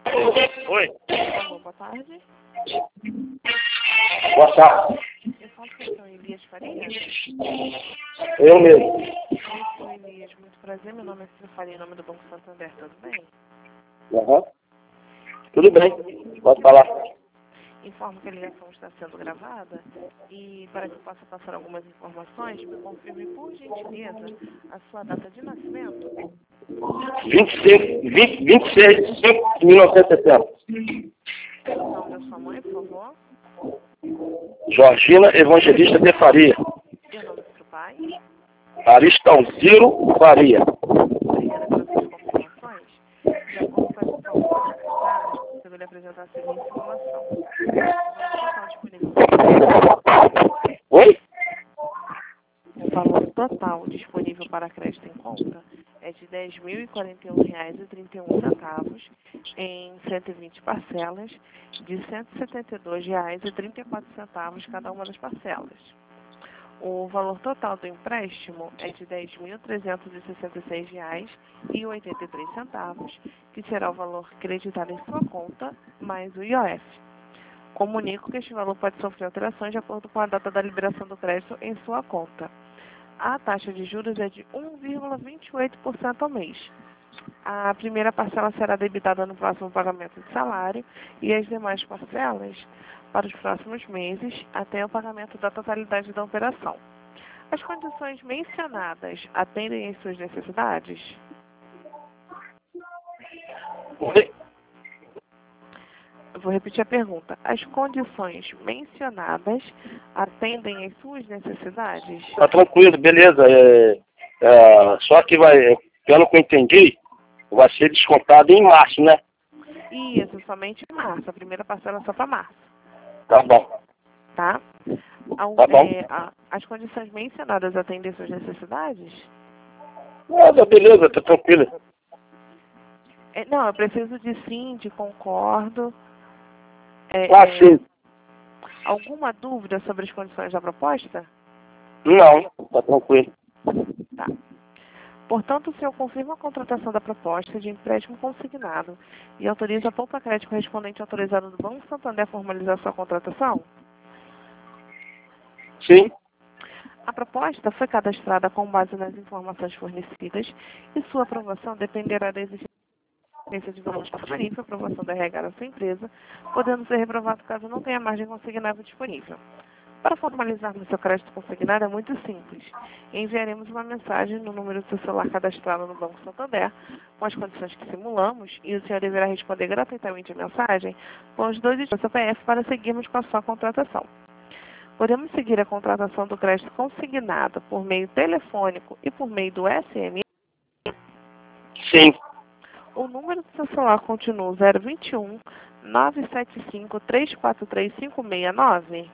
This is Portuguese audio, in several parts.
Oi. Alô, boa tarde. Boa tarde. Eu falo com o senhor Elias Faria. Eu mesmo. Oi, senhor Elias, muito prazer. Meu nome é Ciro Faria, em nome do Banco Santander, tudo bem? Aham. Tudo bem. Pode falar. Informo que a ligação está sendo gravada e para que eu possa passar algumas informações, me confirme, por gentileza, a sua data de nascimento. 26 de 5 de 1970. O nome da sua mãe, por favor. Georgina Evangelista de Faria. E o nome do seu pai. Aristãoziro Faria. Obrigada pelas suas confirmações. De acordo com as informações prestadas, eu vou lhe apresentar a seguinte simulação. Oi? O valor total disponível para crédito em conta é de R$ 10.041,31 em 120 parcelas de R$ 172,34 cada uma das parcelas. O valor total do empréstimo é de R$ 10.366,83, que será o valor creditado em sua conta, mais o IOF. Comunico que este valor pode sofrer alterações de acordo com a data da liberação do crédito em sua conta. A taxa de juros é de 1,28% ao mês. A primeira parcela será debitada no próximo pagamento de salário e as demais parcelas para os próximos meses até o pagamento da totalidade da operação. As condições mencionadas atendem às suas necessidades? Oi? Eu vou repetir a pergunta. As condições mencionadas atendem às suas necessidades? Tá tranquilo, beleza. Só que pelo que eu entendi, vai ser descontado em março, né? Isso, somente em março. A primeira parcela é só para março. Tá bom. Tá? Tá bom. As condições mencionadas atendem às suas necessidades? Tá beleza, tá tranquilo. Não, eu preciso de sim, de concordo. Sim. Alguma dúvida sobre as condições da proposta? Não, tá tranquilo. Tá. Portanto, o senhor confirma a contratação da proposta de empréstimo consignado e autoriza a poupa crédito correspondente autorizado do Banco Santander a formalizar sua contratação? Sim. A proposta foi cadastrada com base nas informações fornecidas e sua aprovação dependerá da existência de valor disponível, aprovação da RH da sua empresa, podendo ser reprovado caso não tenha margem consignável disponível. Para formalizarmos seu crédito consignado é muito simples. Enviaremos uma mensagem no número do seu celular cadastrado no Banco Santander, com as condições que simulamos, e o senhor deverá responder gratuitamente a mensagem com os 2 dígitos do CPF para seguirmos com a sua contratação. Podemos seguir a contratação do crédito consignado por meio telefônico e por meio do SMS. Sim. O número do seu celular continua 021 975 343 569.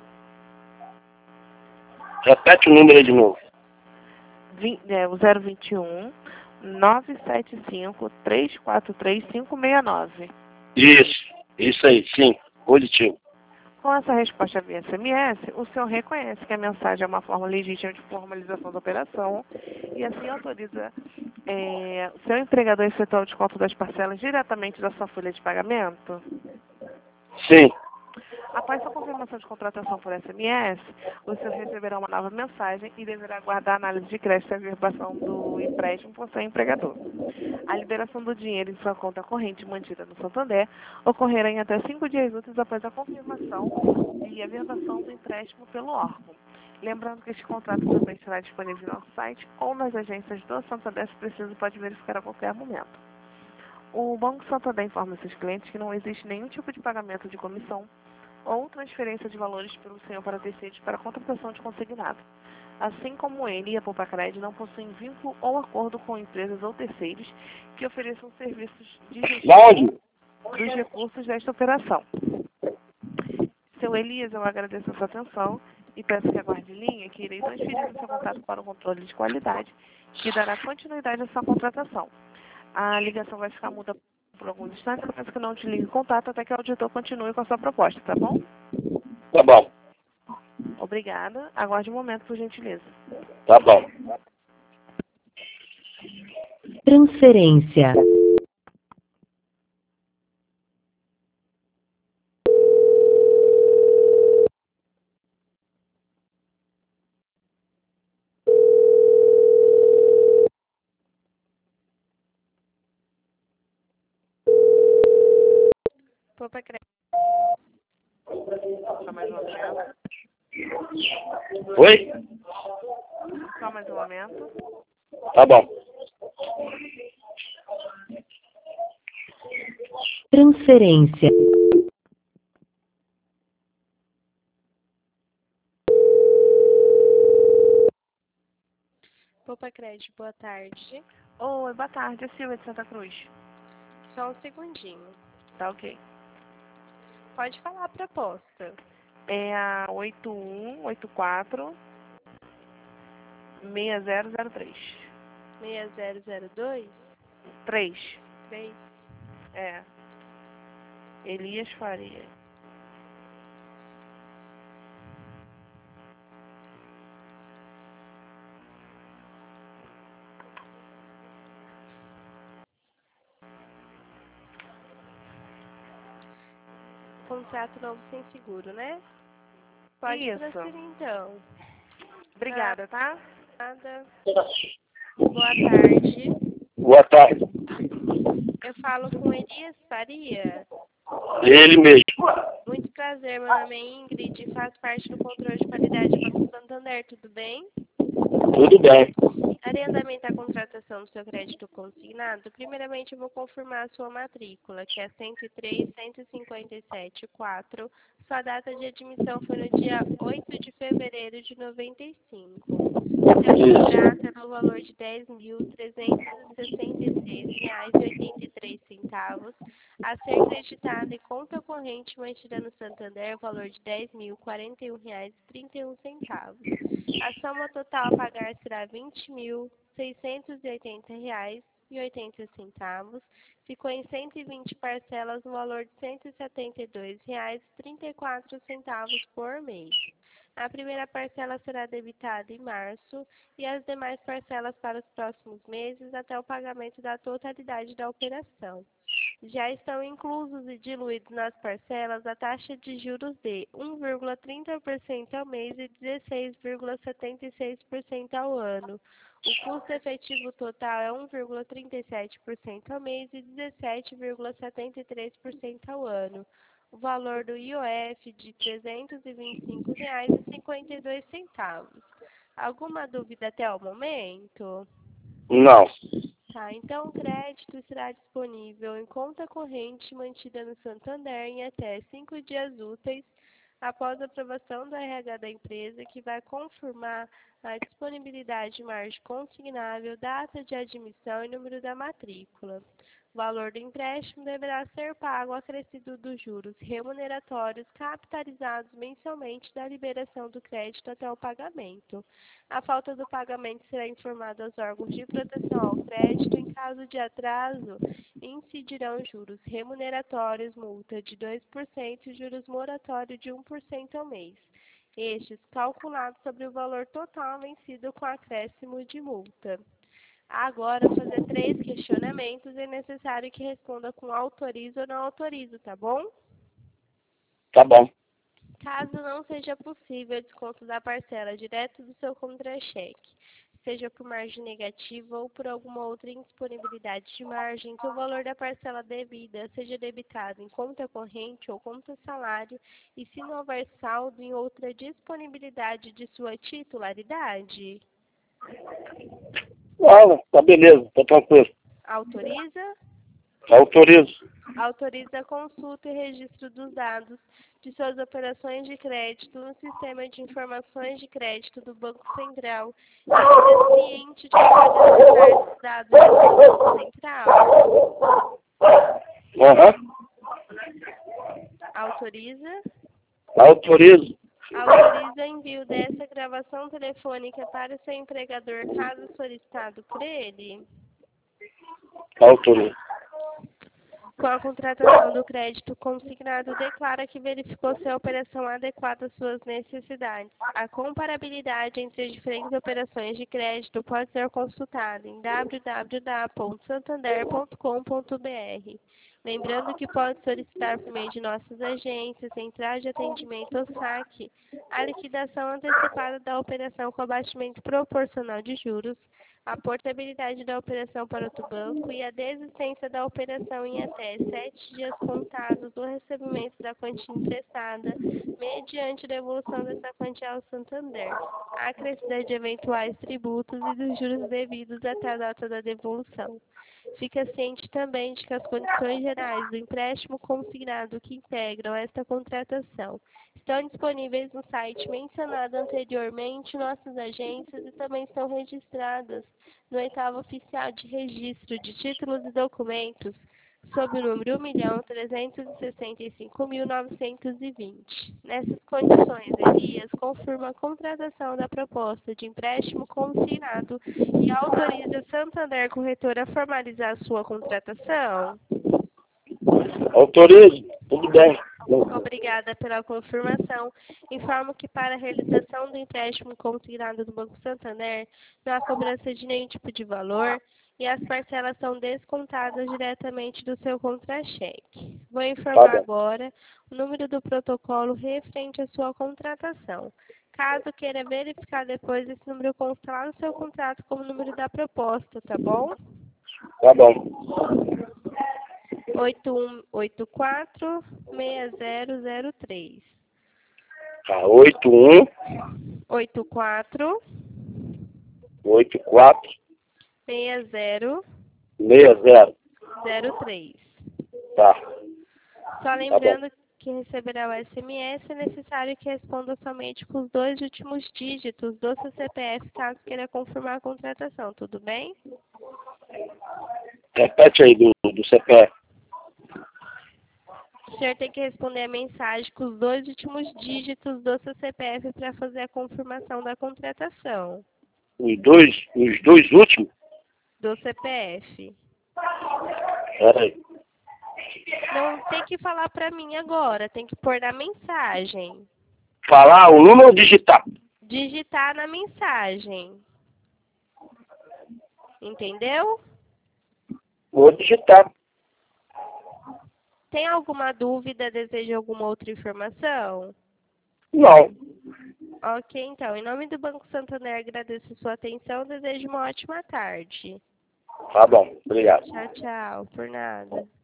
Repete o número aí de novo. O 021 975 343 569. Isso aí, sim. Positivo. Com essa resposta via SMS, o senhor reconhece que a mensagem é uma forma legítima de formalização da operação e assim autoriza o seu empregador a efetuar o desconto das parcelas diretamente da sua folha de pagamento? Sim. Após sua confirmação de contratação por SMS, o senhor receberá uma nova mensagem e deverá aguardar a análise de crédito e a averbação do empréstimo por seu empregador. A liberação do dinheiro em sua conta corrente mantida no Santander ocorrerá em até 5 dias úteis após a confirmação e averbação do empréstimo pelo órgão. Lembrando que este contrato também estará disponível no nosso site ou nas agências do Santander, se preciso, pode verificar a qualquer momento. O Banco Santander informa seus clientes que não existe nenhum tipo de pagamento de comissão ou transferência de valores pelo senhor para terceiros para a contratação de consignado. Assim como ele e a Poupa-Cred não possuem vínculo ou acordo com empresas ou terceiros que ofereçam serviços de gestão dos recursos desta operação. Seu Elias, eu agradeço a sua atenção e peço que aguarde em linha que irei transferir o seu contato para o controle de qualidade, que dará continuidade à sua contratação. A ligação vai ficar muda por alguns instantes, eu peço que não desligue o contato até que o auditor continue com a sua proposta, tá bom? Tá bom. Obrigada. Aguarde um momento, por gentileza. Tá bom. Transferência. Poupa Crédito. Só mais um momento. Oi? Só mais um momento. Tá bom. Transferência. Poupa Crédito, boa tarde. Oi, boa tarde. É Silvia de Santa Cruz. Só um segundinho. Tá ok. Pode falar a proposta. É a 8184 6003. 6002 3. 3. É. Elias Faria. Contrato novo sem seguro, né? Pode Isso. transferir então. Obrigada, tá? Nada. Boa tarde. Boa tarde. Eu falo com Elias Faria. Ele mesmo. Muito prazer, meu nome é Ingrid e faço parte do controle de qualidade do Banco Santander, tudo bem? Tudo bem. Darei andamento à contratação do seu crédito consignado. Primeiramente, eu vou confirmar a sua matrícula, que é 103.157.4. Sua data de admissão foi no dia 8 de fevereiro de 95. Seu contrato é no valor de R$ 10.366,83. A ser creditado em conta corrente mantida no Santander, o valor de R$ 10.041,31. A soma total a pagar será R$ 20.680,80. Ficou em 120 parcelas no valor de R$ 172,34 por mês. A primeira parcela será debitada em março e as demais parcelas para os próximos meses até o pagamento da totalidade da operação. Já estão inclusos e diluídos nas parcelas a taxa de juros de 1,30% ao mês e 16,76% ao ano. O custo efetivo total é 1,37% ao mês e 17,73% ao ano. O valor do IOF de R$ 325,52. Alguma dúvida até o momento? Não. Tá, então o crédito será disponível em conta corrente mantida no Santander em até 5 dias úteis após a aprovação do RH da empresa, que vai confirmar a disponibilidade de margem consignável, data de admissão e número da matrícula. O valor do empréstimo deverá ser pago acrescido dos juros remuneratórios capitalizados mensalmente da liberação do crédito até o pagamento. A falta do pagamento será informada aos órgãos de proteção ao crédito. Em caso de atraso, incidirão juros remuneratórios, multa de 2% e juros moratório de 1% ao mês. Estes calculados sobre o valor total vencido com acréscimo de multa. Agora, fazer 3 questionamentos é necessário que responda com autorizo ou não autorizo, tá bom? Tá bom. Caso não seja possível o desconto da parcela direto do seu contra-cheque, seja por margem negativa ou por alguma outra indisponibilidade de margem, que o valor da parcela devida seja debitado em conta corrente ou conta salário e se não houver saldo em outra disponibilidade de sua titularidade. Ah, tá beleza. Tá tranquilo. Autoriza? Autorizo. Autoriza a consulta e registro dos dados de suas operações de crédito no Sistema de Informações de Crédito do Banco Central e esteja ciente de que pode acessar esses dados do Banco Central. Aham. Autoriza? Autorizo. Autoriza envio dessa gravação telefônica para o seu empregador, caso solicitado por ele? Autorizo. Com a contratação do crédito consignado, declara que verificou se a operação adequada às suas necessidades. A comparabilidade entre as diferentes operações de crédito pode ser consultada em www.santander.com.br. Lembrando que pode solicitar por meio de nossas agências, centrais de atendimento ou saque, a liquidação antecipada da operação com abatimento proporcional de juros, a portabilidade da operação para outro banco e a desistência da operação em até 7 dias contados do recebimento da quantia emprestada, mediante devolução dessa quantia ao Santander, acrescida de eventuais tributos e dos juros devidos até a data da devolução. Fica ciente também de que as condições gerais do empréstimo consignado que integram esta contratação estão disponíveis no site mencionado anteriormente, nossas agências, e também estão registradas no 8º Oficial de Registro de Títulos e Documentos, sob o número 1.365.920. Nessas condições, Elias confirma a contratação da proposta de empréstimo consignado e autoriza Santander Corretora a formalizar sua contratação. Autorizo, tudo bem. Obrigada pela confirmação. Informo que para a realização do empréstimo consignado do Banco Santander, não há cobrança de nenhum tipo de valor e as parcelas são descontadas diretamente do seu contra-cheque. Vou informar agora o número do protocolo referente à sua contratação. Caso queira verificar depois, esse número consta lá no seu contrato como número da proposta, tá bom? Tá bom. 8184-6003. Tá, 81 84 84 60 60. 03. Tá. Só lembrando que receberá o SMS, é necessário que responda somente com os 2 últimos dígitos do seu CPF, caso queira confirmar a contratação, tudo bem? Repete aí do CPF. O senhor tem que responder a mensagem com os 2 últimos dígitos do seu CPF para fazer a confirmação da contratação. Os dois últimos? Do CPF. Peraí. Não tem que falar para mim agora, tem que pôr na mensagem. Falar o número ou digitar? Digitar na mensagem. Entendeu? Vou digitar. Tem alguma dúvida, deseja alguma outra informação? Não. Ok, então. Em nome do Banco Santander, agradeço sua atenção. Desejo uma ótima tarde. Tá bom, obrigado. Tchau, tchau. Por nada.